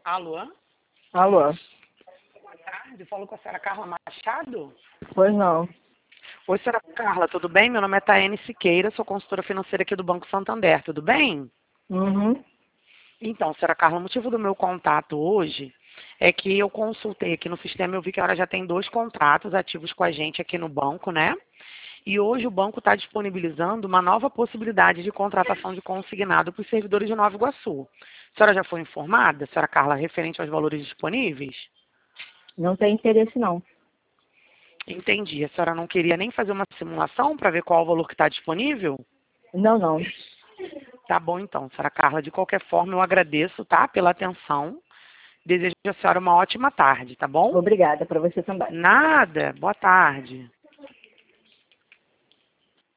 Alô? Alô? Boa tarde, falo com a senhora Carla Machado? Pois não. Oi, senhora Carla, tudo bem? Meu nome é Taiane Siqueira, sou consultora financeira aqui do Banco Santander, tudo bem? Uhum. Então, senhora Carla, o motivo do meu contato hoje é que eu consultei aqui no sistema, eu vi que a senhora já tem 2 contratos ativos com a gente aqui no banco, né? E hoje o banco está disponibilizando uma nova possibilidade de contratação de consignado para os servidores de Nova Iguaçu. A senhora já foi informada, senhora Carla, referente aos valores disponíveis? Não tem interesse, não. Entendi. A senhora não queria nem fazer uma simulação para ver qual o valor que está disponível? Não, não. Tá bom então, senhora Carla. De qualquer forma, eu agradeço, tá, pela atenção. Desejo a senhora uma ótima tarde, tá bom? Obrigada para você também. Nada. Boa tarde.